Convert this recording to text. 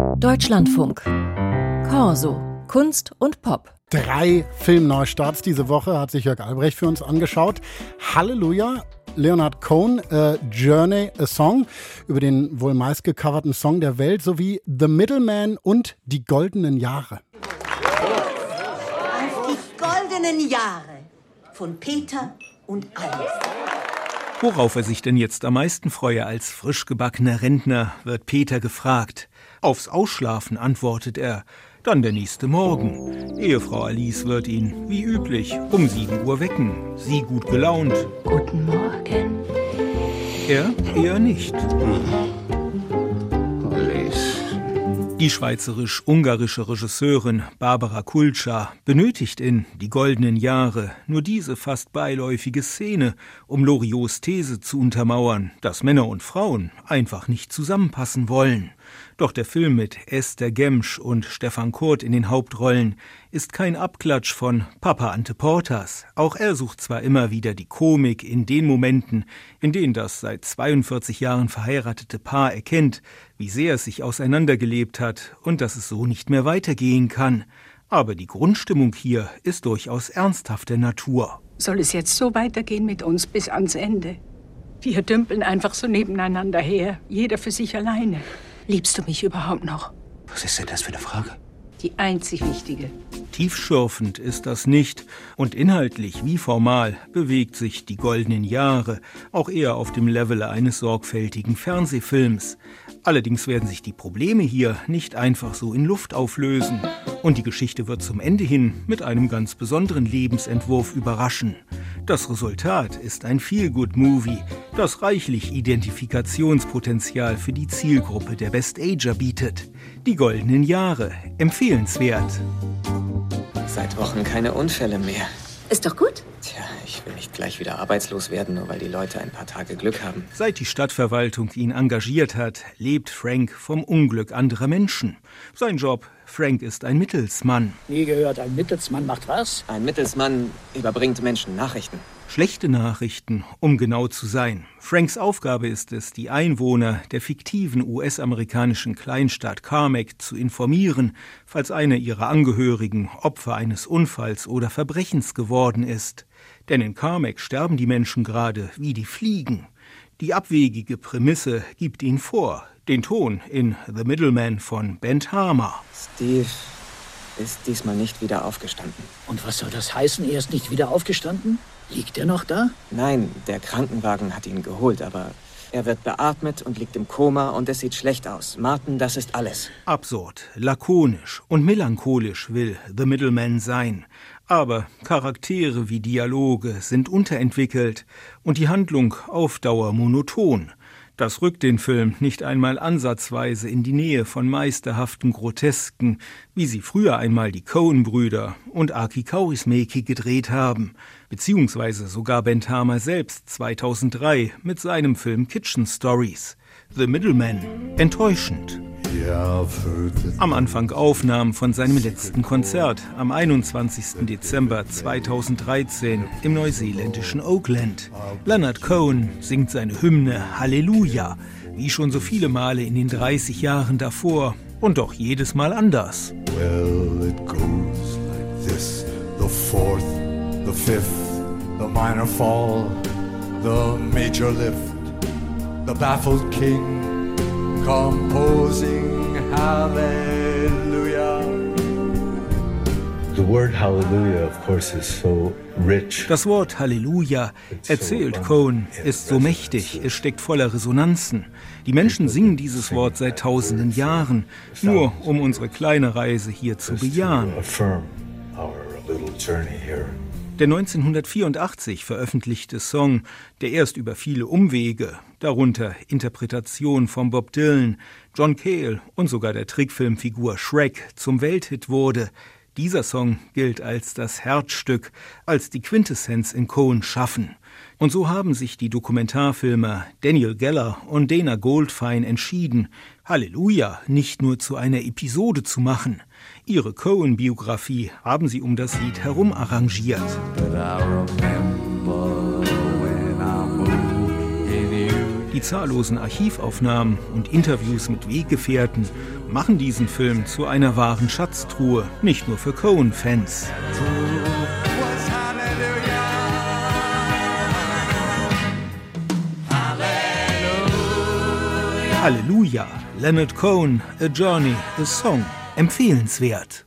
Deutschlandfunk. Corso. Kunst und Pop. 3 Filmneustarts diese Woche hat sich Jörg Albrecht für uns angeschaut. Halleluja, Leonard Cohen, Journey, a Song, über den wohl meistgecoverten Song der Welt, sowie The Middleman und Die goldenen Jahre. Auf die goldenen Jahre von Peter und Alice. Worauf er sich denn jetzt am meisten freue als frisch gebackener Rentner, wird Peter gefragt. Aufs Ausschlafen, antwortet er. Dann der nächste Morgen. Ehefrau Alice wird ihn, wie üblich, um 7 Uhr wecken. Sie gut gelaunt. Guten Morgen. Er eher nicht. Alice. Die schweizerisch-ungarische Regisseurin Barbara Kulcsar benötigt in Die goldenen Jahre nur diese fast beiläufige Szene, um Loriots These zu untermauern, dass Männer und Frauen einfach nicht zusammenpassen wollen. Doch der Film mit Esther Gemsch und Stefan Kurt in den Hauptrollen ist kein Abklatsch von Papa Ante Portas. Auch er sucht zwar immer wieder die Komik in den Momenten, in denen das seit 42 Jahren verheiratete Paar erkennt, wie sehr es sich auseinandergelebt hat und dass es so nicht mehr weitergehen kann. Aber die Grundstimmung hier ist durchaus ernsthafter Natur. Soll es jetzt so weitergehen mit uns bis ans Ende? Wir dümpeln einfach so nebeneinander her, jeder für sich alleine. Liebst du mich überhaupt noch? Was ist denn das für eine Frage? Die einzig wichtige. Tiefschürfend ist das nicht und inhaltlich wie formal bewegt sich Die goldenen Jahre auch eher auf dem Level eines sorgfältigen Fernsehfilms. Allerdings werden sich die Probleme hier nicht einfach so in Luft auflösen und die Geschichte wird zum Ende hin mit einem ganz besonderen Lebensentwurf überraschen. Das Resultat ist ein Feel-Good-Movie, das reichlich Identifikationspotenzial für die Zielgruppe der Best-Ager bietet. Die goldenen Jahre, empfehlenswert. Seit Wochen keine Unfälle mehr. Ist doch gut. Tja, ich will nicht gleich wieder arbeitslos werden, nur weil die Leute ein paar Tage Glück haben. Seit die Stadtverwaltung ihn engagiert hat, lebt Frank vom Unglück anderer Menschen. Sein Job: Frank ist ein Mittelsmann. Nie gehört, ein Mittelsmann macht was? Ein Mittelsmann überbringt Menschen Nachrichten. Schlechte Nachrichten, um genau zu sein. Franks Aufgabe ist es, die Einwohner der fiktiven US-amerikanischen Kleinstadt Carmack zu informieren, falls einer ihrer Angehörigen Opfer eines Unfalls oder Verbrechens geworden ist. Denn in Carmack sterben die Menschen gerade wie die Fliegen. Die abwegige Prämisse gibt ihn vor. Den Ton in The Middleman von Bent Hamer. Steve ist diesmal nicht wieder aufgestanden. Und was soll das heißen, er ist nicht wieder aufgestanden? Liegt er noch da? Nein, der Krankenwagen hat ihn geholt, aber er wird beatmet und liegt im Koma und es sieht schlecht aus. Martin, das ist alles. Absurd, lakonisch und melancholisch will The Middleman sein. Aber Charaktere wie Dialoge sind unterentwickelt und die Handlung auf Dauer monoton. Das rückt den Film nicht einmal ansatzweise in die Nähe von meisterhaften Grotesken, wie sie früher einmal die Coen-Brüder und Aki Kaurismäki gedreht haben, beziehungsweise sogar Bent Hamer selbst 2003 mit seinem Film Kitchen Stories. The Middleman, enttäuschend. Am Anfang Aufnahmen von seinem letzten Konzert am 21. Dezember 2013 im neuseeländischen Auckland. Leonard Cohen singt seine Hymne Halleluja, wie schon so viele Male in den 30 Jahren davor und doch jedes Mal anders. Well, it goes like this: the fourth, the fifth, the minor fall, the major lift, the baffled king composing Hallelujah. The word Hallelujah, of course, is so rich. Das Wort Halleluja, erzählt Cohen, ist so mächtig, es steckt voller Resonanzen. Die Menschen singen dieses Wort seit tausenden Jahren, nur um unsere kleine Reise hier zu bejahen. Der 1984 veröffentlichte Song, der erst über viele Umwege, darunter Interpretation von Bob Dylan, John Cale und sogar der Trickfilmfigur Shrek zum Welthit wurde. Dieser Song gilt als das Herzstück, als die Quintessenz in Coens Schaffen. Und so haben sich die Dokumentarfilmer Daniel Geller und Dana Goldfein entschieden, Halleluja nicht nur zu einer Episode zu machen. Ihre Coen-Biografie haben sie um das Lied herum arrangiert. Die zahllosen Archivaufnahmen und Interviews mit Weggefährten machen diesen Film zu einer wahren Schatztruhe, nicht nur für Coen-Fans. Halleluja! Leonard Cohen, A Journey, A Song. Empfehlenswert.